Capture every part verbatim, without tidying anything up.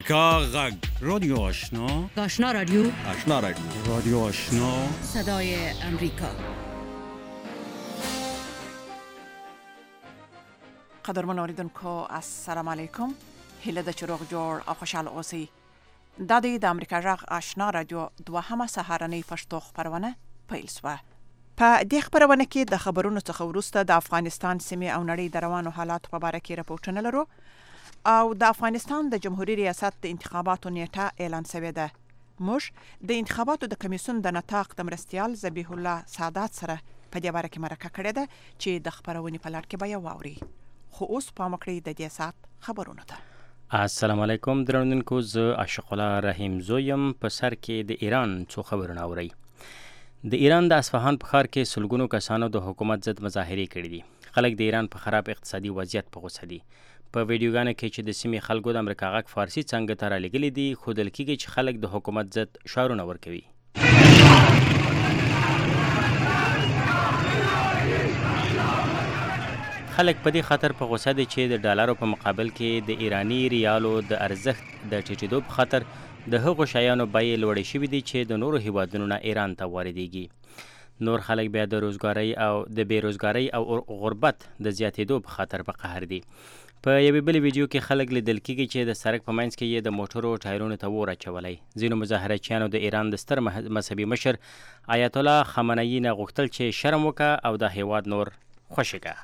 کا غږ رادیو آشنا آشنا رادیو آشنا رادیو رادیو آشنا صدای امریکا. قدرمن اوریدونکو السلام علیکم. هیله د چروغ جوړ او خوشاله اوسئ. دا د امریکا غږ آشنا رادیو دوهمه سهارنۍ پښتو خبرونه پیل شوه. په دې خبرونه کې د خبرونو څخه وروسته د افغانستان سیمې او نړۍ د روانو حالاتو په اړه کې راپورټونه لرو او د افغانستان د جمهوریت ریاست د انتخاباتو نیټه اعلان شوې ده. موږ د انتخاباتو د کمیسیون د نطاق د مرستیال ذبیح الله سادات سره په دې اړه کې مرکه کړې ده چې د خبرونې په لړ کې به یې واوري. خو اوس پام وکړئ د دې سات خبرونو ته. السلام علیکم درنوونکو، زه عاشق الله رحیم زویم. په سر کې د ایران څو خبرونه اورئ. د ایران د اصفهان په ښار کې سلګونو کسانو د حکومت ضد مظاهرې کړې دي. خلک د ایران په خراب اقتصادي وضعیت په غوسه دي. په ویډیوګانو کې چې د سیمې خلکو د امریکا غږ فارسي څنګه ته رالیږلي دي، ښودل کېږي چې خلک د حکومت ضد شعارونه ورکوي. خلک په دې خاطر په غوسه دي چې د ډالرو په مقابل کې د ایرانی ریالو د ارزښت د ټیټېدو په خاطر د هغو شیانو بیې لوړې شوي دي چې د نورو هیوادونو نه ایران ته واردېږي. نور خلک بیا د روزګارۍ او د بېروزګارۍ او غربت د زیاتېدو په خاطر په قهر دي. په یوې بلې ویډیو کې خلک لیدل کېږي چې د سړک په منځ کې یې د موټرو ټایرونو ته اور اچولی. ځینو مظاهرچیانو د ایران د ستر مذهبي مشر آیت الله خامنه‌ای نه غوښتل چې شرم وکړه او د هیواد نور خوشې کړه.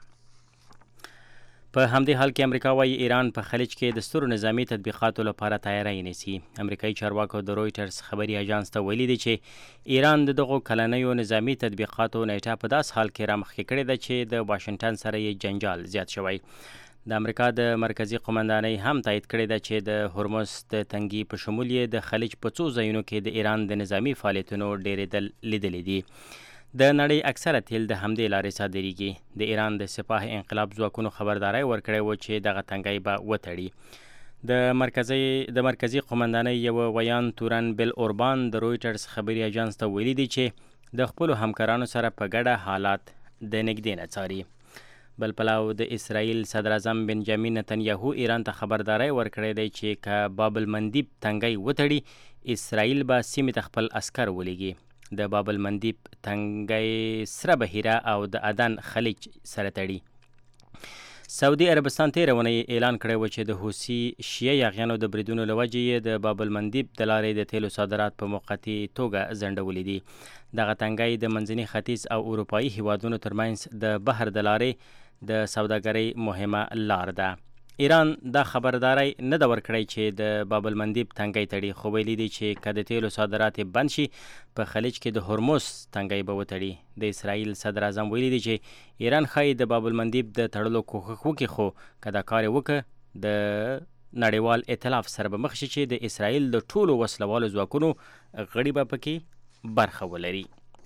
په همدې حال کې امریکا وايي ایران په خلیج کې د سترو نظامي تطبیقاتو لپاره تیاری نیسي. امریکایي چارواکو د رویټرز خبري اژانس ته ویلي دي چې ایران د دغو کلنیو نظامي تطبیقاتو نیټه په داس حال کې رامخکې کړې ده چې د واشنګټن سره یې جنجال زیات شوی. د امریکا د مرکزی قومندانۍ هم تایید کړې ده چې د هرمز د تنګي په شمول یې د خلیج په څو ځایونو کې د ایران د نظامي فعالیتونو ډېرېدل لیدلي دي. د نړۍ اکثره تیل د همدې لارې صادریږي. د ایران د سپاه انقلاب ځواکونو خبرداری ورکړی و چې دغه تنګی به وتړي. د مرکزي د مرکزی قومندانۍ یو ویان تورن بل اوربان د رویټرز خبري اژانس ته ویلي دي چې د خپلو همکارانو سره په ګډه حالات د نږدې نه څاري. بل پلاو د اسرائیل صدر اعظم بنجامین نتنیاهو ایران ته خبرداری ورکړی دی چې که باب المندیب تنګی وتړي، اسرائیل به سیمې ته خپل عسکر ولیږي. د باب المندیب تنګی سره بحیره او د عدن خلیج سره تړي. سعودي عربستان تېره اونۍ اعلان کړی و چې د حوثي شیعه یاغیانو د بریدونو له وجې یې د باب المندیب د لارې د تیلو صادرات په موقتي توګه ځنډولي دي. دغه تنګی د منځني ختیځ او اروپایي هیوادونو ترمنځ د بحر د لارې د سوداګرۍ مهمه لار ده. ایران دا خبرداری نه ده ورکړی چې د باب المندیب تنګی تړي، خو ویلي دي چې که د تیلو صادرات بند شي په خلیج کې د هرمز تنګی به وتړي. د اسرائیل صدر اعظم ویلي دي چې ایران ښایي د باب المندیب د تړلو کوښښ وکړي، خو که دا کار یې وکړه د نړیوال ائتلاف سره به مخ شي چې د اسرائیل د ټولو وسلوالو ځواکونو غړي به پکې برخه ولري.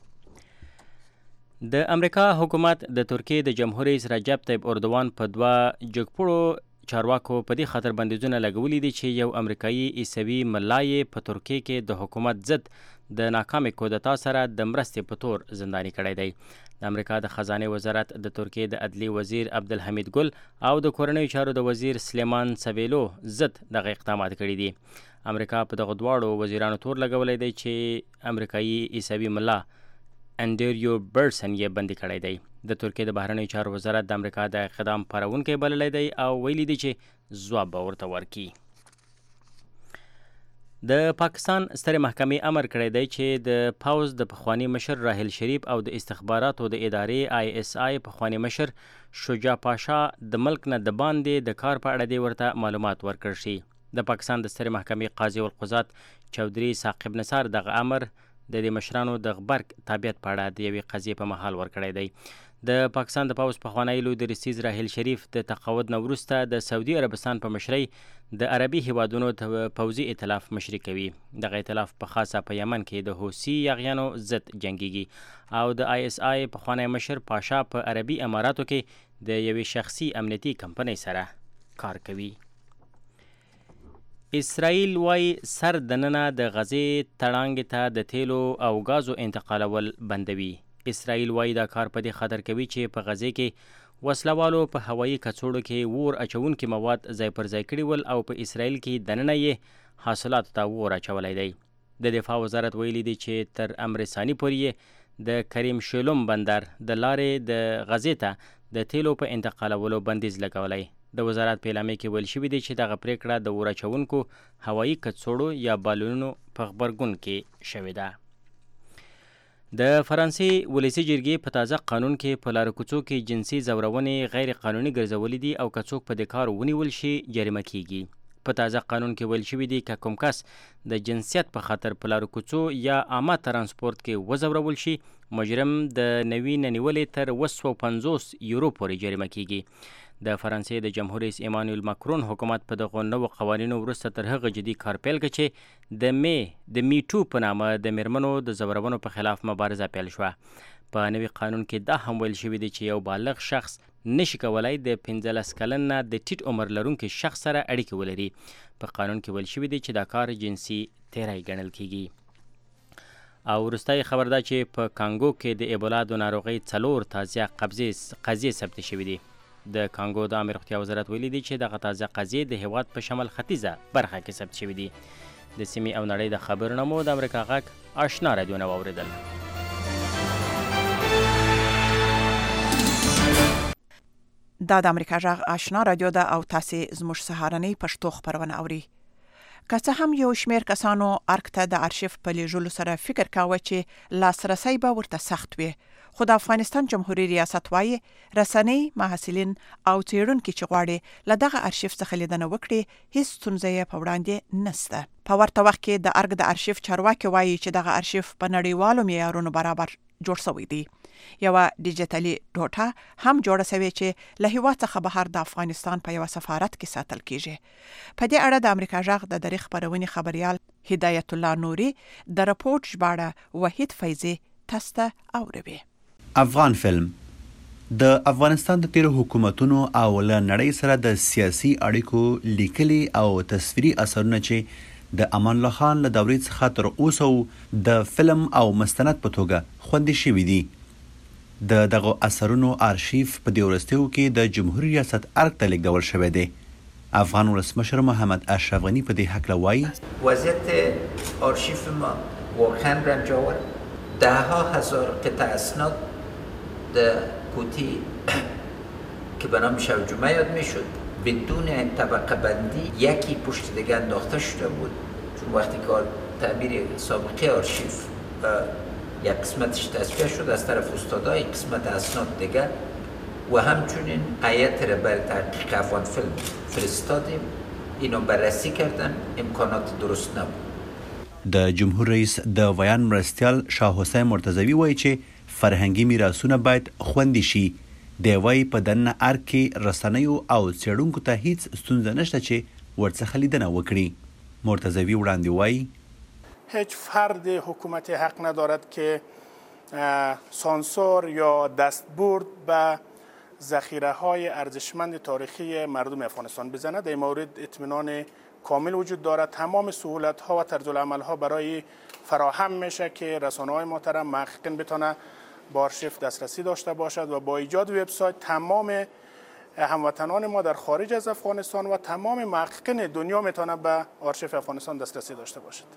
د امریکا حکومت د ترکیې د جمهور رئیس رجب طیب اردوان په دوه جګپوړو چارواکو په دې خاطر بندیزونه لګولي دي چې یو امریکایي عیسوي ملا یې په ترکیې کې د حکومت ضد د ناکامې کودتا سره د مرستې په تور زنداني کړی دی. د امریکا د خزانې وزارت د ترکیې د عدلي وزیر عبدالحمید ګل او د کورنیو چارو د وزیر سلیمان سویلو ضد دغه اقدامات کړي دي. امریکا په دغه دواړو وزیرانو تور لګولی دی چې امریکایي عیسوي ملا انډریو برسن یې بندي کړی دی. د ترکیې د بهرنیو چارو وزارت د امریکا د اقدام پارونکی بللی دی او ویلي دی چې ځواب به ورته ورکړي. د پاکستان سترې محکمې امر کړی دی چې د پوځ د پخواني مشر راحل شریف او د استخباراتو د ادارې آی اس آی پخواني مشر شجاع پاشا د ملک نه د باندې د کار په اړه دې ورته معلومات ورکړ شي. د پاکستان د سترې محکمې قاضي القضات چودھری ثاقب نثار دغه امر د دې مشرانو د غبرګ تابعیت په اړه د یوې قضیې په محل ورکړی دی. د پاکستان د پوځ پخوانی لوی درستیز راحل شریف د تقاعد نه وروسته د سعودي عربستان په مشرۍ د عربي هیوادونو پوځي ائتلاف مشري کوي. دغه ائتلاف په خاصه په یمن کې د حوثي یاغیانو ضد جنګیږي او د آی اس آی پخوانی مشر پاشا په عربي اماراتو کې د یوې شخصي امنیتي کمپنۍ سره کار کوي. اسرائیل وايي سر دننه د غزې تړانګې ته د تیلو او غازو انتقالول بندوي. اسرائیل وايي دا کار په دې خاطر کوي چې په غزې کې وسلوالو په هوایي کڅوړو کې اور اچونکي مواد ځای پر ځای کړي ول او په اسرائیل کې دننه یې حاصلاتو ته اور اچولی دی. د دفاع وزارت ویلي دی چې تر امر ثاني پورې د کریم شلوم بندر د لارې د غزې ته د تیلو په انتقالولو بندیز لګولی. د وزارت په اعلامیه کې ویل شوي دی چې دغه پریکړه د اور اچونکو هوایي کڅوړو یا بالونونو په غبرګون کې شوې ده. د فرانسې ولسي جرګې په تازه قانون کې په لارو کوڅو کې جنسي ځورونې غیر قانوني ګرځولي دي او که څوک په دې کار ونیول شي جریمه کیږي. په تازه قانون کې ویل شوي دي که کوم کس د جنسیت په خاطر په لارو کوڅو یا عامه ترانسپورت کې وځورول شي مجرم د نوي ننیولې تر اوه سوه پنځوس یورو پورې جریمه کیږي. د فرانسې د جمهور رئیس ایمانویل ماکرون حکومت په دغو نوو قوانینو وروسته تر هغه جدي کار پیل کړ چې د می د میټو په نامه د میرمنو د زورونو په خلاف مبارزه پیل شوه. په نوي قانون کې دا هم ویل شوي دی چې یو بالغ شخص نشي کولای د پنځلس کلن نه د ټیټ عمر لرونکي شخص سره اړیکې ولري. په قانون کې ویل شوي دی چې دا کار جنسي تیری ګڼل کیږي. او وروستی خبر ده چې په کانګو کې د ایبولا د ناروغۍ څلور تازه قضیې ثبت شوي دي. د کانګو د عامه روغتیا وزارت ویلي دی چې دغه تازه قضیې د هیواد په شمال ختیځه برخه کې ثبت شوي دي. د سیمې او نړۍ د خبرنامو د امریکا غږ آشنا رادیو نه واورېدل. دا د امریکا غږ آشنا رادیو ده او تاسې زموږ سهارنۍ پښتو خبرونه اوري. که څه هم یو شمېر کسانو ارګ ته د ارشیف په لیږلو سره فکر کاوه چې لاسرسی به ورته سخت وي، خو د افغانستان جمهوریت ریاست وایي رسنۍ، محصلین او څېړونکي چې غواړي له دغه ارشیف څخه لیدنه وکړي هیڅ ستونزه یې په وړاندې نشته. په ورته وخت کې د ارګ د ارشیف چارواکي وایي چې دغه ارشیف په نړیوالو معیارونو برابر جوړ شوی دی. یوه ډیجیټلي ټوټه هم جوړه شوې چې له هیواد څخه بهر د افغانستان په یوه سفارت کې ساتل کیږي. په دې اړه د امریکا غږ د دری خبرونې خبریال هدایت الله نوري د رپورټ ژباړه وحید فیضي تاسو ته اوروي. افغان فلم د افغانستان د تیرو حکومتونو او له نړۍ سره د سیاسي اړیکو لیکلي او تصویري اثرونه چې د امان الله خان له دورې څخه تر اوسه د فلم او مستند په توګه خوندي شوي دي. د دغه اثرونو ارشیف په دې وروستیو کې د جمهوریت ریاست ارګ ته لیږدول شوی دی. افغان ولسمشر محمد اشرف غنی په دې هکله وایي وضعیت آرشیف ما واقعا رنجاور، ده ها هزار قطع اسناد در قوطی که به نام شوجمه یاد میشد بدون طبقه بندی یکی پشت دیگه انداخته شده بود، چون وقتی که تعبیر سابقه آرشیف یک قسمتش تصفیه شد از طرف استادای قسمت اسناد دیگه و همچنین هیئت را برای تحقیق افغان فیلم فرستادیم، اینو بررسی کردن، امکانات درست نبود. د جمهور رئیس د ویان مرستیال شاه حسین مرتضوی وایي چې فرهنګي میراثونه باید خوندي شي. دی وایي په دننه ارګ کې رسنیو او څېړونکو ته هیڅ ستونزه نشته چې ورڅخه لیدنه وکړي. مرتضوی وړاندې وایي هیچ فرد حکومتی حق ندارد که سانسور یا دستبرد به ذخیره های ارزشمند تاریخی مردم افغانستان بزند. در مورد اطمینان کامل وجود دارد. تمام سهولت ها و طرز العمل ها برای فراهم میشه که رسانه های محترم محققین بتونه با آرشیف دسترسی داشته باشد و با ایجاد وبسایت تمام هموطنان ما در خارج از افغانستان و تمام محققین دنیا میتونه به آرشیف افغانستان دسترسی داشته باشد.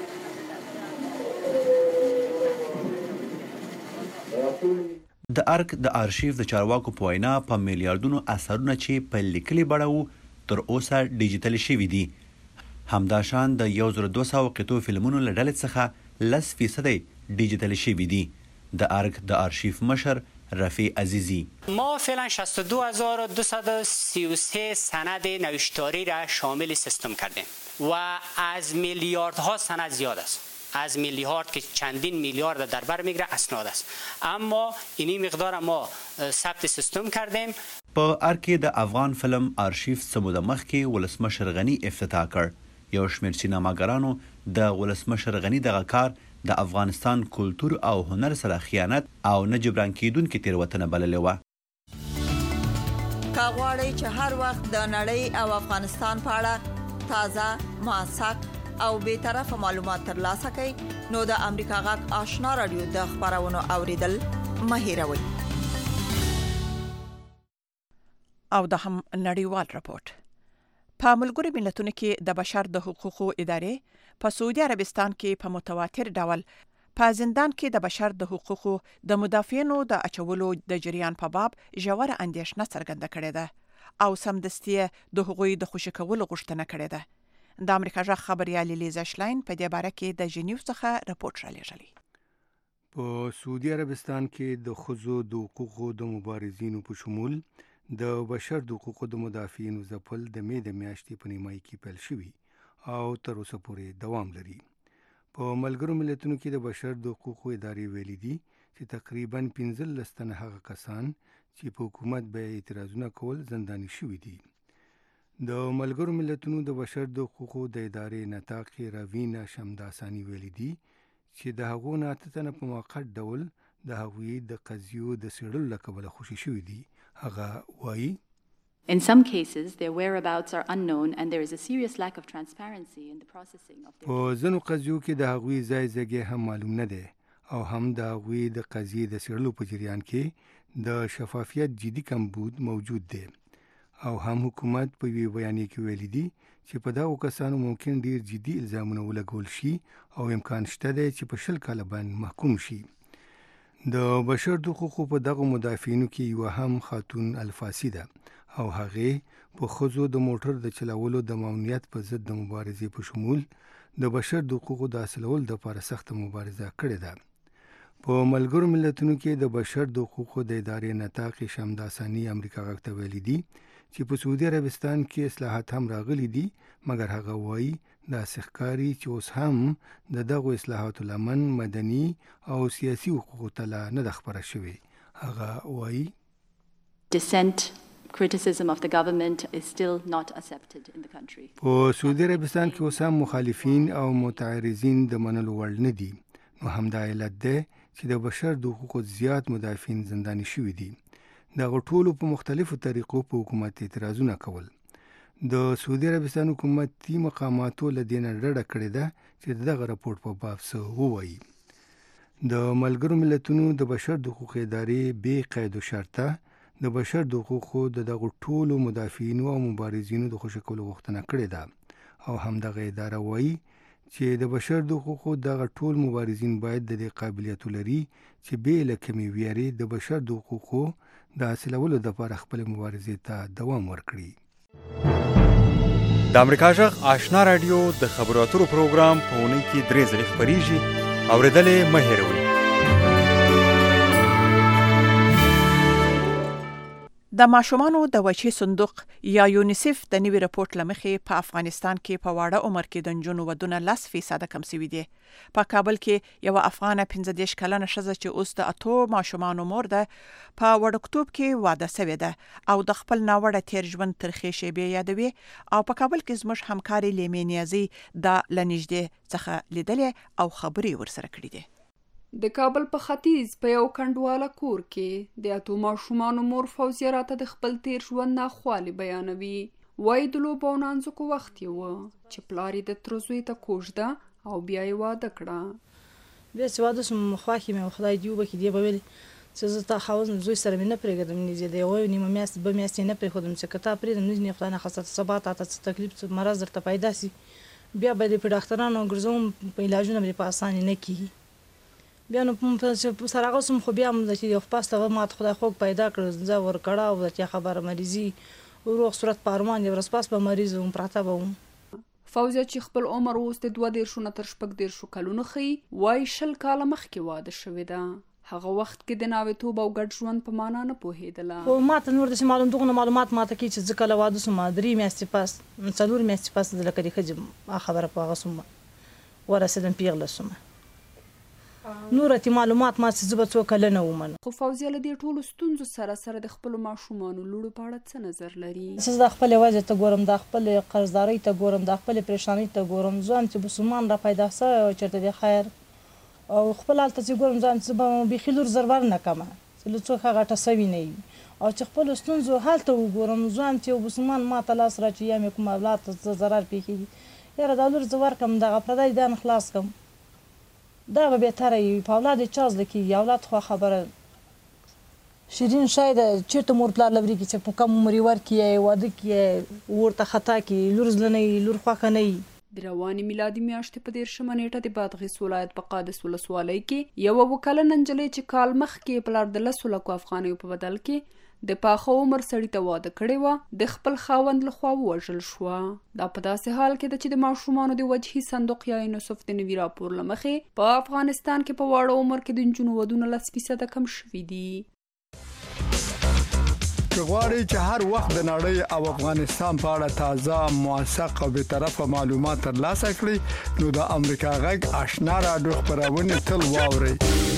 د ارګ د ارشیف د چارواکو په وینا په میلیارډونو اثرونه چې په لیکلي بڼه وو تر اوسه ډیجیټل شوي دي. همداشان د یو زر دوه سوه قطعو فلمونو له ډلې څخه لس فیصدی ډیجیټل شوي دي. د ارګ د ارشیف مشر رفیع عزیزی ما فعلا شصت و دو هزار و دویست و سی و سه سند نوشتاری را شامل سیستم کردیم و از میلیاردها سند زیاد است. از میلیارد که چندین میلیارد در بر میگیره اسناد است، اما اینی مقدار ما ثبت سیستم کردیم. په ارګ کې د افغان فلم ارشیف څه موده مخکې ولسمشر غنی افتتاح کړ. یو شمېر سینماګرانو د ولسمشر غنی دغه کار د افغانستان کلتور او هنر سره خیانت او نه جبران کیدونکې تېروتنه بللې وه. که غواړئ چې هر وخت د نړۍ او افغانستان په اړه تازه، موثق او بی‌طرفه معلومات ترلاسه کړئ نو د امریکا غږ آشنا رادیو د خبرونو اوریدل مه هېروئ. او د هم نړیوال راپورټ. په ملګرو ملتونو کې د بشر د حقوقو ادارې په سعودي عربستان کې په متواتر ډول په زندان کې د بشر د حقوقو د مدافعینو د اچولو د جریان په باب ژوره اندېښنه څرګنده کړې ده او سمدستي د هغوی د خوشي کولو غوښتنه کړې ده. د امریکا ژغ خبريال لیزا شلاین په دې باره کې د جنیو څخه راپورټ را لېږلی. په سعودي عربستان کې د ښځو د حقوقو د مبارزینو په شمول د بشر د حقوقو د مدافعینو ځپل د مې د میاشتې په نیمایي کې پیل شوي او تر اوسه پورې دوام لري. په ملګرو ملتونو کې د بشر د حقوقو ادارې ویلي دي چې تقریبا پنځلس تنه هغه کسان چې په حکومت به اعتراضونه کول زنداني شوي دي. د ملګرو ملتونو د بشر د حقوقو د ادارې نطاق راوینا شمداسانی ویلي دي چې د هغو نه اته تنه په موقت ډول د هغوی د قضیو د څېړلو له کبله خوشي شوي دي. هغه وایي In some cases, their whereabouts are unknown and there is a serious lack of transparency in the processing of their... په ځینو قضیو کې د هغوی ځای ځای هم معلوم نه دی او هم د هغوی د قضیې د څېړلو په جریان کې د شفافیت جدي کمبود موجود دی او هم حکومت په یوې بیانیه کې ویلي دي چې په دغو کسانو ممکن ډیر جدي الزامونه ولګول شي او امکان شته دی چې په شل کاله باندې محکوم شي. د بشر د حقوقو په دغو مدافعینو کې یوه هم خاتون الفاسی ده او هغې په ښځو د موټر د چلولو د ممنوعیت په ضد د مبارزې په شمول د بشر د حقوقو د حاصلولو دپاره سخته مبارزه کړې ده. په ملګرو ملتونو کې د بشر د حقوقو د ادارې نطاق شمداسانی امریکا غږ ته ویلي دي چې په سعودي عربستان کې اصلاحات هم راغلي دي مګر هغه وایي داسې ښکاري چې اوس هم د دغو اصلاحاتو لمن مدني او سیاسي حقوقو ته لا نه ده خپره شوې. هغه وایي Dissent, criticism of the government is still not accepted in the country. په سعودي عربستان کې اوس هم مخالفین او متعارضین د منلو وړ نه دي. نو همدا علت دی چې د بشر د حقوقو زیات مدافعین زنداني شوي دي. دغه ټولو په مختلفو طریقو په حکومت اعتراضونه کول. د سعودي عربستان حکومتي مقاماتو له دې نه ډډه کړې ده چې دغه راپورټ په باب څه ووایي. د ملګرو ملتونو د بشر د حقوقو ادارې بې قید و شرطه د بشر د حقوقو د دغو ټولو مدافعینو او مبارزینو د خوشي کولو غوښتنه کړې ده او همدغه اداره وایي چې د بشر د حقوقو دغه ټول مبارزین باید د دې قابلیت ولري چې بې له کمې ویرې د بشر د حقوقو د حاصلولو دپاره خپلې مبارزې ته دوام ورکړي. د امریکا ژغ آشنا رادیو د خبرو اترو پروګرام په اونۍ کې درې ځلې خپریږي. اورېدل یې مه هېروئ. د ماشومانو د وچې صندوق یا یونیسف د نوي راپورټ له مخې په افغانستان کې په واړه عمر کې د نجونو ودونه لس فیصده کم سوي دي. په کابل کې یوه افغانه پنځه دېرش کلنه ښځه چې اوس د اتو ماشومانو مور ده په وړکتوب کې واده سوې ده او د خپل ناوړه تیر ژوند ترخې شیبې یادوي او په کابل کې زموږ همکارې لیمې نیازي دا له نږدې څخه لیدلې او خبرې ورسره کړي دي. د کابل په ختیځ په یو کنډواله کور کې د اتو ماشومانو مور فوزیه راته د خپل تیر ژوند ناخوالې بیانوي. وایي د لوبو او نانځکو وخت یې و چې پلار یې د تره زوی ته کوژده او بیا یې واده کړه. بیا چې واده شوم خوښې مې خدای دې وبخښي دی به ویلې چې زه تا خاوند زوی سره مې نه پرېږدم نږدې د یوه نیمه میاشتې دوه میاشتې یې نه پرېښودم چې که تا پرېږدم نږدې خدای نخواستل سبا تا ته څه تکلیف څه مرض درته پیدا سي بیا به دې په ډاکټرانو ګرځوم په علاجونه به دې په اسانۍ نه کېږي. بیا نو په سره هغه سم خو بیا هم چې یو پاس ته ما ته خدای خوږ پیدا کړ زه ورکړه او د چې خبره مریضي روغ صورت په ارمان یې ورځپاس به مریض وم پراته به وم. فوزیه چې خپل عمر اوس د دوه دېرشو نه تر شپږ دېرشو کلونو ښیي وایي شل کاله مخکې واده شوې ده. هغه وخت کې د ناوېتوب او ګډ ژوند په معنا نه پوهېدله. خو ما ته نور داسې معلوم دغونه معلومات ما ته کوي چې زه کله واده سوم درې میاشتې پاس څلور میاشتې پاس د لکه د ښځې خبره په هغه سوم ورسېدم پیغله سوم. نور تی معلومات ما څه زه به څو کلنه ومنم. خو فوزیه له دې ټولو ستونزو سره سره د خپلو ماشومانو لوړو په اړه څه نظر لري؟ زه د خپلې وضع ته ګورم د خپلې قرضدارۍ ته ګورم د خپلې پریشانۍ ته ګورم ځوان چې مسلمان را پیدا سوی او چېرته د خیر او خپل هلته چې ګورم ځان چې به بیخي لور زرور نه کمه چې له څوک هغه غټه سوي نه وي او چې خپلو ستونزو هلته وګورم ځوان چې یو مسلمان ما ته لاس راچي یا مې کوم اولاد ته څه ضرر پېښېږي یاره دا لور زه ورکړم دغه پردی ځان خلاص کړم دا به بهتره وي په اولاد یې چا زده کېږي اولاد خو خبره شیرین شاید چیرته مور پلار لوري کې چې په کوم عمر یې ورکړي واده کې ورته خطا کې لور زړه نه وي لور خوښه نه وي. د روانې میلادي میاشتې په دېرشمه نیټه د بادغیس ولایت په قادس ولسوالۍ کې یوه اووه کلنه نجلۍ چې کال مخکې پلار د لسو لکو افغانیو په بدل کې د پاخه عمر سړي ته واده کړې وه د خپل خاوند لخوا ووژل شوه. دا په داسې حال کې ده چې د ماشومانو د وجهي صندوق یا یونیسف د نوي راپور له مخې په افغانستان کې په واړه عمر کې د نجونو ودونه لس فیصده کم شوي دي. که غواړئ چې هر وخت د نړۍ او افغانستان په اړه تازه موثق او بېطرفه معلومات ترلاسه کړئ نو د امریکا غږ آشنا راډیو خپرونې تل واورئ.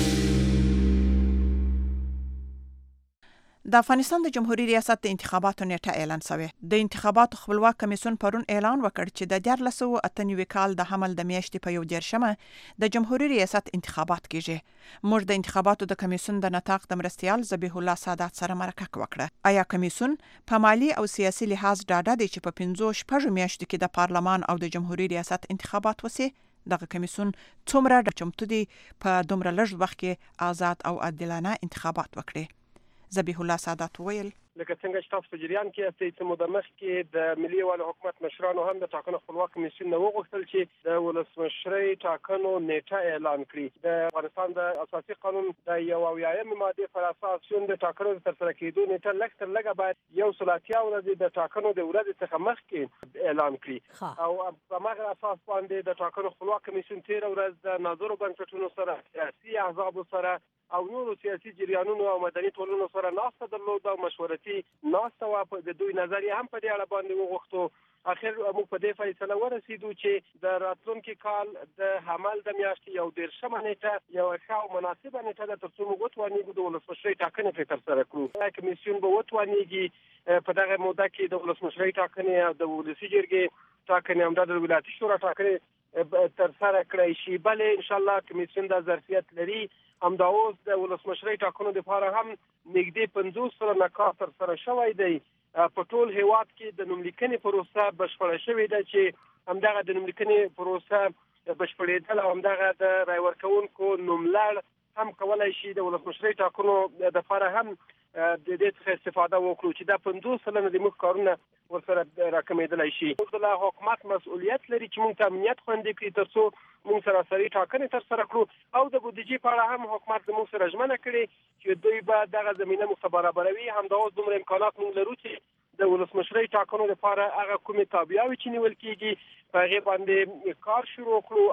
د افغانستان د جمهوریت ریاست د انتخاباتو نیټه اعلان شوه. د انتخاباتو خپلواک کمیسیون پرون اعلان وکړ چې د دیارلس سوه اته نوي کال د حمل د میاشتې په یو دیرشمه د جمهوریت ریاست انتخابات کیږي. موږ د انتخاباتو د کمیسیون د نطاق د مرستیال ذبیح الله سادات سره مرکه وکړه. آیا کمیسیون په مالی او سیاسي لحاظ ډاډه دی چې په پنځو شپږو میاشتو کې د پارلمان او د جمهوریت ریاست انتخابات وسی؟ دغه کمیسیون څومره چمتو دی په دومره لږ وخت کې آزاد او عادلانه انتخابات وکړي؟ ذبیح الله سادات ویل لکه څنګه چې تاسو په جریان کې یاستئ چې موده مخکې د ملي یووالي حکومت مشرانو هم د ټاکنو خپلواک کمیسیون نه وغوښتل چې د ولسمشرۍ ټاکنو نیټه اعلان کړي. د افغانستان د اساسي قانون د یو اویایمې مادې پر اساس چې د ټاکنو د ترسره کېدو نیټه لږ تر لږه باید یو سل اتیا ورځې د ټاکنو د ورځې څخه مخکې اعلان کړي او په هغه اساس باندې د ټاکنو خپلواک کمیسیون تېره ورځ د ناظرو بنسټونو سره سیاسي احزابو سره او نورو سیاسي جریانونو او مدني ټولنو سره ناسته درلوده او مشورتي ناسته وه. په د دوی نظر یې هم په دې اړه باندې وغوښتو. اخر موږ په دې فیصله ورسېدو چې د راتلونکي کال د حمل د میاشتې یو دیرشمه نیټه یوه ښه او مناسبه نیټه ده تر څو موږ وتوانېږو د ولسمشرۍ ټاکنې پرې ترسره کړو. کمیسیون به وتوانېږي په دغه موده کې د ولسمشرۍ ټاکنې او د ولسي جرګې ټاکنې همدا د ولایتي شورا ټاکنې ترسره کړی شي. بلې انشاءالله کمیسیون دا ظرفیت لري. همدا اوس د ولسمشرۍ ټاکنو لپاره هم نږدې پنځوس سلنه کار ترسره شوی دی. په ټول هیواد کې د نوملیکنې پروسه بشپړه شوې ده چې همدغه د نوملیکنې پروسه بشپړېدل او همدغه د رای ورکوونکو نوملړ هم کولی شي د ولسمشرۍ ټاکنو دپاره هم د دې څخه استفاده وکړو چې دا پنځوس سلنه زموږ کارونه ورسره راکمېدلی شي. موږ د حکومت مسؤلیت لري چې موږ ته امنیت خوندي کړي تر څو موږ سراسري ټاکنې ترسره کړو او د بودیجې په اړه هم حکومت زموږ سره ژمنه کړې چې دوی به دغه زمینه موږ ته برابروي. همدا اوس دومره امکانات موږ لرو چې د ولسمشرۍ ټاکنو لپاره هغه کومې تابعیاوې چې نیول کېږي په هغې باندې کار شروع کړو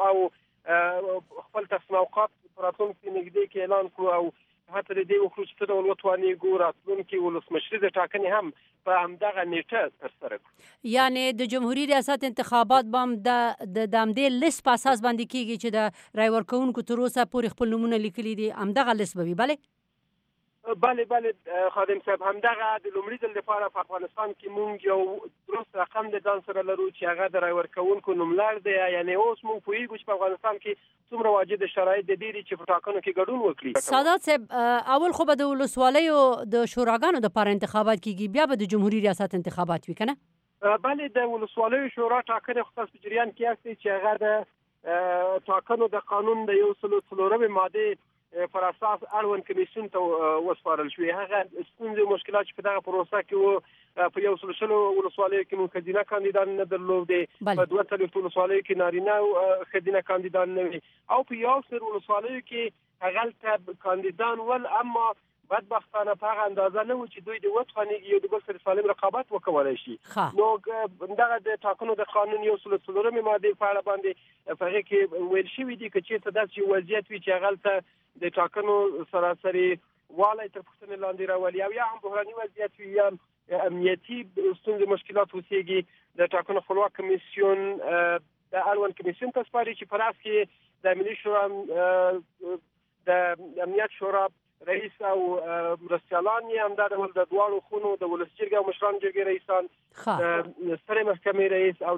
او خپل تصمیم اوقات په راتلونکي نږدې کې اعلان کړو او حتی د دې وکړو چې څه ډول وتوانېږو راتلونکي ولسمشري د ټاکنې هم په همدغه نیټه ترسره کړو. یعنې د جمهوریت ریاست انتخابات به هم د همدې لیست په اساس باندې کېږي چې د رای ورکوونکو تر اوسه پورې خپل نومونه لیکلي دي همدغه لیست به وي؟ بلې بله بله خادم صاحب همدغه د لومړي ځل لپاره په افغانستان کې موږ یو درست رقم د ځان سره لرو چې هغه د رای ورکوونکو نوملړ دی. یعنې اوس موږ پوهېږو چې په افغانستان کې څومره واجد شرایط د دې دي چې په ټاکنو کې ګډون وکړي. سادات صاحب اول خو به د ولسوالیو د شوراګانو دپاره انتخابات کېږي بیا به د جمهوریت ریاست انتخابات وي که نه؟ بلې د ولسوالیو شورا ټاکنې خو تاسو په جریان کې یاستئ چې هغه د ټاکنو د قانون د یو سلو څلورمې مادې پر اساس اړوند کمیسیون ته وسپارل شوې. هغه ستونزې او مشکلات چې په دغه پروسه کې وو په یو سلو شلو ولسوالیو کې موږ ښځینه کاندیدان نه درلودې، په دوه څلوېښتو ولسوالیو کې نارینه ښځینه کاندیدان نه وي او په یو سر ولسوالیو کې هغلته کاندیدان ول اما بدبختانه په هغه اندازه نه و چې دوی د وتوانېږي یو د بل سره سالم رقابت وکولی شي. نو دغه د ټاکنو د قانون یو سل څلورمې مادې په اړه باندې په هغې کې ویل شوي دي که چېرته داسې وضعیت وي چې هغلته د ټاکنو سراسري والی تر پوښتنې لاندې راولي او یا هم بحراني وضعیت وي یا امنیتي ستونزې مشکلات اوسېږي د ټاکنو خپلواک کمیسیون د اړوند کمیسیون ته سپاري چې په راس کې د ملي شورا د امنیت شورا رئیس او مرستیالان یې همدا ډول د دواړو خونو د ولس جرګې او مشرانو جرګې رئیسان د سترې محکمې رئیس او د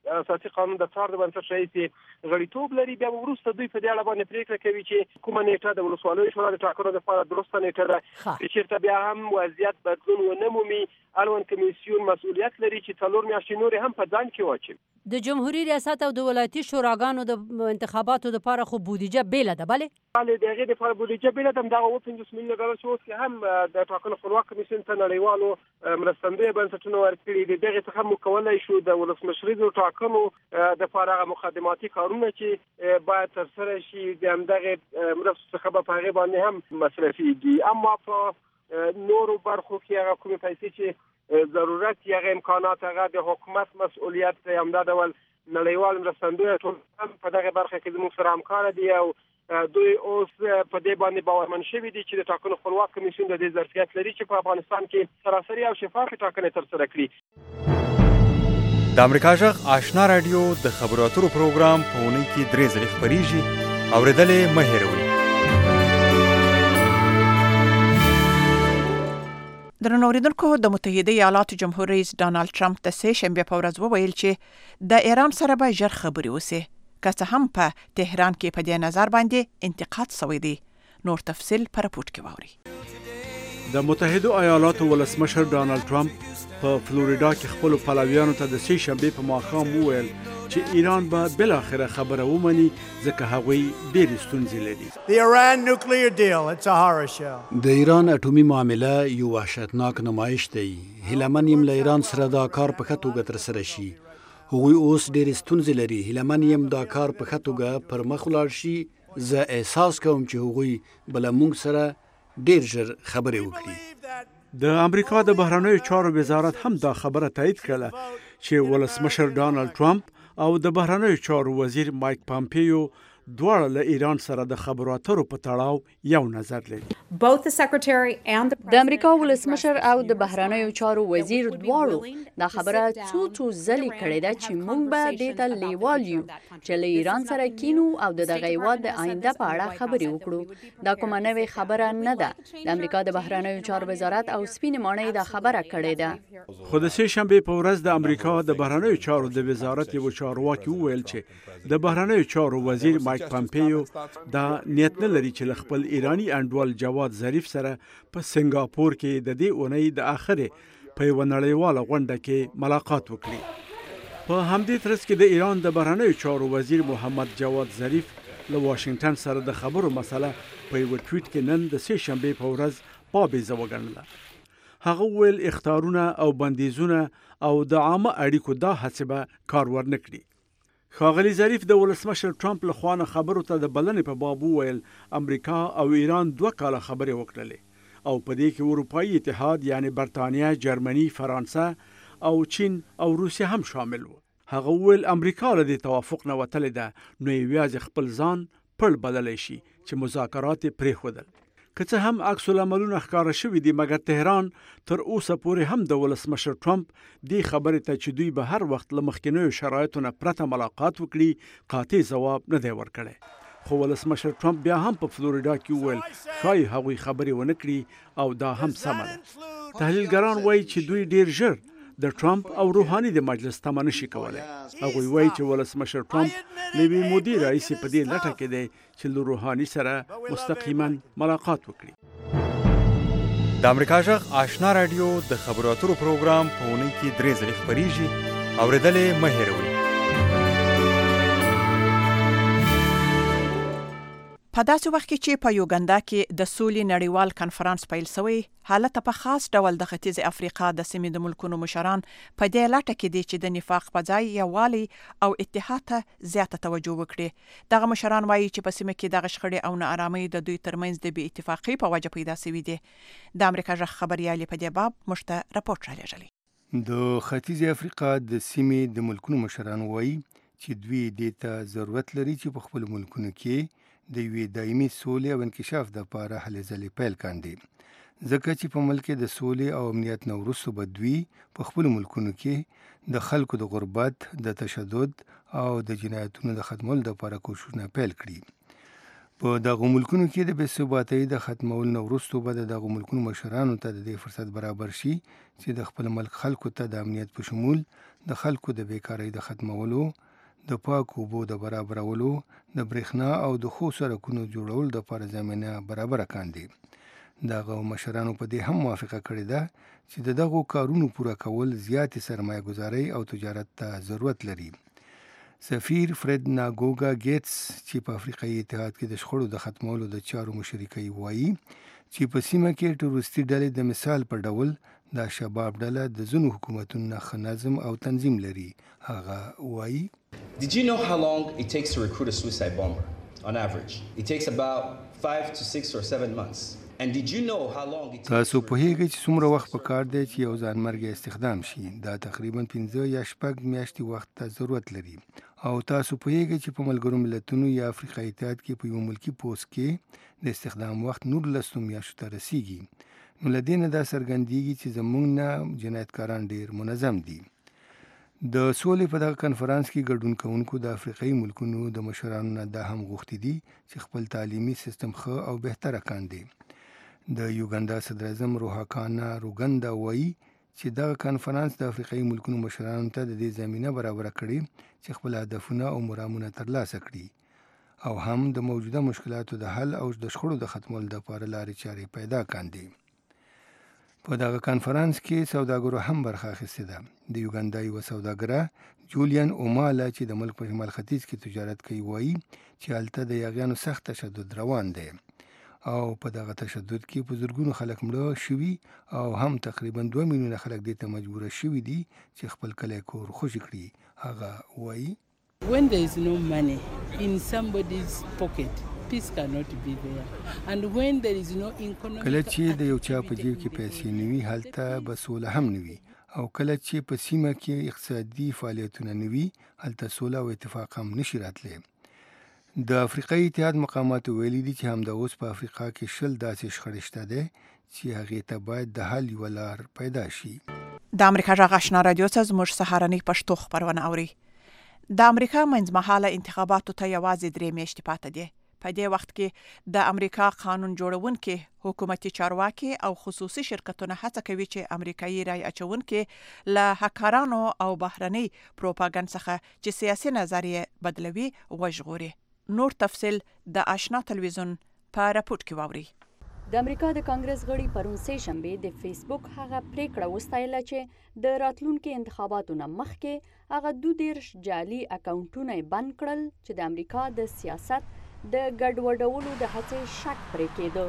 اساسي قانون د څار د بنسټ رئیس غړیتوب لري، بیا وروسته دوی په دې اړه باندې پریکړه کوي چې کومه نیټه د ولسوالیو شورا د ټاکنو لپاره درسته نیټه ده، چې چېرته بیا هم وضعیت بدلون ونه مومي. اړوند کمیسیون مسؤلیت لري چې څلور میاشتې نورې هم په ځان کې واچوي. د جمهوریت ریاست او د ولایتي شوراګانو د انتخاباتو لپاره خو بودیجه بیله ده. بله بله د هغې دپاره بودیجه بیله ده. همدغه اووه پنځوس میلیونه ډالر چې اوس کې هم د ټاکنو خپلواک کمیسیون ته نړیوالو مرستندویه بنسټونو ورکړي دي، دغې څخه موږ کولی شو د ولسمشریزو ټاکنو دپاره هغه مقدماتي کارونه چې باید ترسره شي د همدغې مرستو څخه به په هغې باندې هم مصرفېږي. اما په نورو برخو کې هغه کومې پیسې چې ضرورت یا امکانات هغه د حکومت مسؤلیت دی، همدا ډول نړیوال مرستندویه ټول هم په دغه برخه کې زموږ سره همکاره دي او دوی اوس په دې باندې باورمن شوي دي چې د ټاکنو خپلواک کمیسیون د دې ظرفیت لري چې په افغانستان کې سراسري او شفافې ټاکنې ترسره کړي. د امریکا غږ آشنا رادیو د خبرو اترو پروګرام په اونۍ کې درې ځلې خپرېږي، اورېدل یې مه هېروئ. درنو اوریدونکو، د متحده ایالاتو جمهور رئیس ډانلډ ټرمپ د سه شنبې په ورځ وویل چې د ایران سره به ژر خبرې وسي، که څه هم په تهران کې په دې نظر باندې انتقاد شوی دی. نور تفصیل په راپورټ کې واورئ. د متحده ایالاتو ولسمشر ډانلډ ټرمپ په فلوریدا کې خپل پلویانو ته د سه شنبې په ماښام وویل چې ایران به بل اخره خبره ومني ځکه هغوی ډېرې ستونزې لري. The Iran nuclear deal, it's a horror show. د ایران اټومي معامله یو وحشتناک نمایش دی. هیلمن یم له ایران سره دا کار په ښه توګه ترسره شي. هغوی اوس ډېرې ستونزې لري. هیلمن یم دا کار په ښه توګه پر مخ ولاړ شي. زه احساس کوم چې هغوی به له موږ سره ډېر ژر خبرې وکړي. د امریکا د بهرنیو چارو وزارت هم دا خبره تایید کړه چې ولسمشر ډانلډ ټرمپ او د بهرنیو چارو وزیر مایک پامپیو دواړه له ایران سره د خبرو اترو په تړاو یو نظر لري. د امریکا ولسمشر او د بهرنیو چارو وزیر دواړو دا خبره څو څو ځلې کړې ده چې موږ به دې ته لیوال یو چې له ایران سره کینو او د دغه هېواد د آینده په اړه خبرې وکړو. دا کومه نوې خبره نه ده. د امریکا د بهرنیو چارو وزارت او سپینې ماڼۍ دا خبره کړې ده. خو د سه شنبې په ورځ د امریکا د بهرنیو چارو د وزارت یو چارواکي وویل چې د بهرنیو چارو وزیر مایک پامپیو دا نیت نه لري چې خپل ایرانی انډول جواد ظریف سره په سنگاپور کې د دې اونۍ د اخرې په یوه نړیواله غونډه کې ملاقات وکړي. په همدې ترڅ کې د ایران د بهرنیو چارو وزیر محمد جواد ظریف له واشنگټن سره د خبرو مسله په یوه ټویټ کې نن د سه شنبې په ورځ بابیزه وګڼله. هغه وویل اخطارونه او بندیزونه او د عامه اړیکو دا هڅې به کار ورنه کړي. ښاغلي ظریف د ولسمشر ټرمپ له خوا نه خبرو ته د بلنې په باب وویل امریکا او ایران دوه کاله خبرې وکړلې او په دې کې اروپایي اتحاد یعنی برطانیه، جرمني، فرانسه او چین او روسیه هم شامل وو. هغه وویل امریکا له دې توافق نه وتلې ده نو یوازې خپل ځان پړ بدلی شي چې مذاکرات یې پرېښودل. که څه هم عکس العملونه ښکاره شوي دي مګر تهران تر اوسه پورې هم د ولسمشر ټرمپ دې خبرې ته چې دوی به هر وخت له مخکینیو شرایطو نه پرته ملاقات وکړي قاطع ځواب نه دی ورکړی. خو ولسمشر ټرمپ بیا هم په فلوریدا کې وویل ښایي هغوی خبرې ونه کړي او دا هم سمه ده. تحلیلګران وایي چې دوی ډېر ژر د ټرمپ او روحاني د مجلس تمه نشي کولی. هغوی وایي چې ولسمشر ټرمپ له یوې مودې راهیسې په دې لټه کې دی چې له روحاني سره مستقیما ملاقات وکړي. د امریکا غږ آشنا رادیو د خبرو اترو پروګرام په اونۍ کې درې ځلې خپرېږي، اورېدل یې مه هېروئ. په داسې وخت کې چې په یوګندا کې د سولې نړیوال کنفرانس پیل شوی، حالت په خاص ډول د ختیځ افریقا د سیمې د ملکونو مشران په دې لټه کې دي چې د نفاق په ځای یووالي او اتحاد ته زیاته توجه وکړي. دغه مشران وایي چې په سیمه کې دغه شخړې او ناارامۍ د دوی ترمنځ د بې اتفاقۍ په وجه پیدا شوي دي. د امریکا غږ خبریالې په دې باب موږ ته راپورټ رالیږلی. د ختیځ افریقا د سیمې د ملکونو مشران وایي چې دوی دې ته ضرورت لري چې په خپل ملکونو کې د یوې دایمي سولې او انکشاف دپاره هلې ځلې پیل کاندي، ځکه چې په ملک کې د سولې او امنیت نه وروسته به دوی په خپلو ملکونو کې د خلکو د غربت، د تشدد او د جنایتونو د ختمولو دپاره کوښښونه پیل کړي. په دغه ملکونو کې د بې ثباتۍ د ختمولو نه وروسته به د دغه ملکونو مشرانو ته د دې فرصت برابر شي چې د خپل ملک خلکو ته د امنیت په شمول د خلکو د بیکارۍ د ختمولو، د پاکو اوبو د برابرولو، د برېښنا او د ښو سړکونو جوړولو دپاره زمینه برابره کاندي. دغه مشرانو په دې هم موافقه کړې ده چې د دغو کارونو پوره کول زیاتې سرمایه ګذارۍ او تجارت ته ضرورت لري. سفیر فرید ناګوګا ګیټس چې په افریقایي اتحاد کې د شخړو د ختمولو د چارو مشري کوي وایي چې په سیمه کې ټوریستي ډلې د مثال په ډول د شباب ډله د ځینو حکومتونو نه ښه نظم او تنظیم لري. هغه وایي Did you know how long it takes to recruit a suicide bomber? On average, it takes about five to six or seven months. And did you know how long it takes? تاسو په هیګه چې څومره وخت په کار دی چې یو ځانمرګي استخدام شي. دا تقریبا پنځه یا شپږ میاشتې وخت ته ضرورت لري. او تاسو په هیګه چې په ملګرو ملتونو یا افریقایي اتحاد کې په یو ملکی پوسټ کې د استخدام وخت نور لسو میاشتو ته رسیږي. نو له دې نه دا څرګندېږي چې زموږ نه جنایتکاران ډېر منظم دي. د سولې په دغه کنفرانس کې ګډون کوونکو د افریقایي ملکونو د مشرانو نه دا هم غوښتي دي چې خپل تعلیمي سیستم ښه او بهتره کاندي. د یوګاندا صدر اعظم روحاکانا روګندا وایي چې دغه کنفرانس د افریقایي ملکونو مشرانو ته د دې زمینه برابره کړي چې خپل هدفونه او مرامونه ترلاسه کړي او هم د موجوده مشکلاتو د حل او د شخړو د ختمولو لپاره لارې چارې پیدا کاندي. په دغه کنفرانس کې سوداګرو هم برخه اخیستې ده. د یوګاندا یوه سوداګره جولیان اومالا چې د ملک په شمال ختیځ کې تجارت کوي وایي چې هلته د یاغیانو سخت تشدد روان دی او په دغه تشدد کې په زرګونو خلک مړه شوي او هم تقریبا دوه میلیونه خلک دې ته مجبوره شوي دي چې خپل کلی کور خوشي کړي. هغه وایي When there is no money in somebody's pocket, peace cannot be there. And when there is no economic کله چې د یو چا په جیب کې پیسې نه وي هلته به سوله هم نه وي او کله چې په سیمه کې اقتصادي فعالیتونه نه وي هلته سوله او اتفاق هم نشي راتلی. د افریقایي اتحاد مقاماتو ویلي دي چې همدا اوس په افریقا کې شل داسې شخړې شته دی چې هغې ته باید د حل یوه لار پیدا شي. د امریکا غږ آشنا رادیو ته زموږ سهارنۍ پښتو خپرونه اوري. د امریکا منځمهاله انتخاباتو ته یوازې درې میاشتې پاتې دي. په دې وخت کې د امریکا قانون جوړونکي، حکومتي چارواکي او خصوصي شرکتونه هڅه کوي چې امریکایي رای اچونکي له هکرانو او بهرني پروپاګاندا څخه چې سیاسي نظریه بدلوي وژغوري. نور تفصیل د آشنا تلویزیون په راپورټ کې واوري. د امریکا د کانګرس غړي پرون سه شنبه د فیسبوک هغه پریکړه وستایله چې د راتلونکو انتخاباتو نه مخکې هغه دوه دیرش جعلي اکاونټونه بند کړل چې د امریکا د سیاست د ګډوډولو د هڅې شک پرې کېده.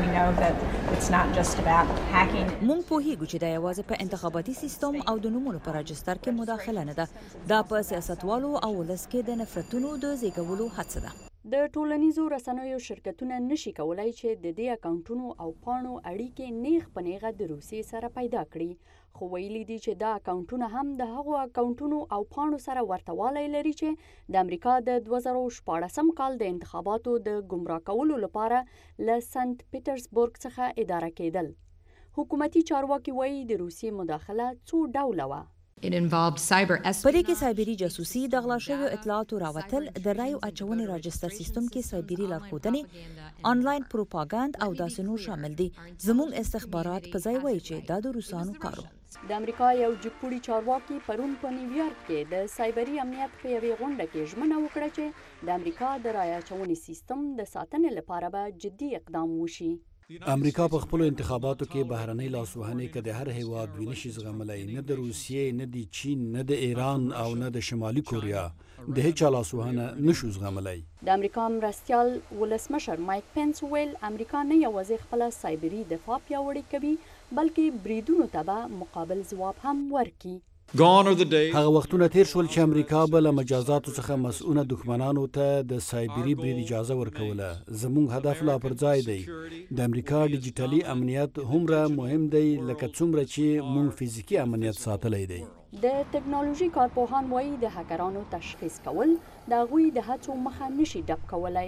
مونږ پوهیږو چې دا یوازې په انتخاباتي سیستم او د نومونو په راجستر کې مداخله نه ده. دا په سیاستوالو او ولس کې د نفرتونو د زیږولو هڅه ده. د ټولنیزو رسنیو شرکتونه نشي کولای چې د دې اکاونټونو او پاڼو اړیکې نیغ په نیغه د روسیې سره پیدا کړي. خو ویلي دي چې دا اکاونټونه هم د هغو اکاونټونو او پاڼو سره ورته والی لري چې د امریکا د دوه زره شپاړسم کال د انتخاباتو د ګمراه کولو لپاره له سنت پیټرزبورګ څخه اداره کېدل. حکومتي چارواکي وایي د روسیې مداخله څو ډوله وه. په دې کې سایبري جاسوسي، د غلا شویو اطلاعاتو راوتل، د رایو اچونې راجستر سیستم کې سایبري لارښودنې، آنلاین پروپاګاندا او داسې نور شامل دي. زموږ استخبارات په ځای وایي چې دا د روسانو کارو. د امریکا یو جګپوړي چارواکي پرون په نیویارک کې د سایبري امنیت په یوې غونډه کې ژمنه وکړه چې د امریکا د رایې اچونې سیستم د ساتنې لپاره به جدي اقدام وشي. امریکا په خپل انتخاباتو کې بهرنۍ لاسوهنې که د هر هیواد ویني شي زغملای، نه د روسیې، نه د چین، نه د ایران او نه د شمالي کوریا د هیڅ لاسوهنه نشو زغملای. د امریکا مرستیال ولسمشر مایک پنس ویل امریکا نه یوازې خپل سایبري دفاع پیاوړې کوي بلکې بریدونو ته به مقابل ځواب هم ورکړي. هغه وختونه تیر شول چې امریکا به له مجازاتو څخه مسؤونه دښمنانو ته د سایبري برید اجازه ورکوله. زموږ هدف لا پر ځای دی. د امریکا ډیجیټلي امنیت هومره مهم دی لکه څومره چې موږ فزیکي امنیت ساتلی دی. د ټکنالوژي کارپوهان وایي د هکرانو تشخیص کول د هغوی د هڅو مخه نشي ډب کولای.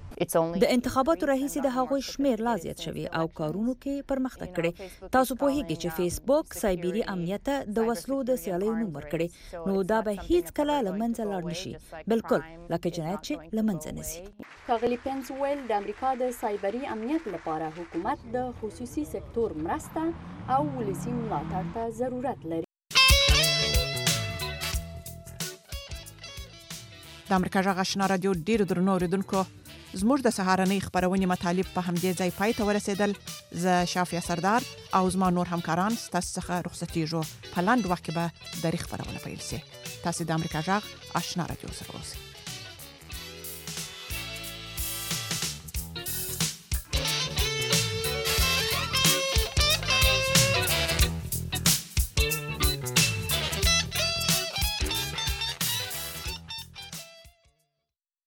د انتخاباتو راهیسې د هغوی شمیر لا زیات شوی او کارونو کې پرمختګ کړي. تاسو پوهیږئ چې فیسبوک سایبری امنیت ته د وسلو د سیالۍ نوم ورکړي، نو دا به هیڅ کله لمنځه لاړ نشي، بالکل لکه جنایت چې لمنځه نشي. ښاغلي پنس ویل د امریکا د سایبری امنیت لپاره حکومت د خصوصي سکتور مرسته او ولسي ملاتړ ته ضرورت لري. د امریکا غږ آشنا رادیو ډیرو درنو اوریدونکو، زموږ د سهارنۍ خبرونې مطالب په همدې ځای پای ته ورسېدل. زه شافیا سردار او زما نور همکاران ستاسو څخه رخصتېږو. په لاندې وخت کې به درې خبرونه پیل شي. تاسو د امریکا غږ آشنا رادیو سره اوسئ.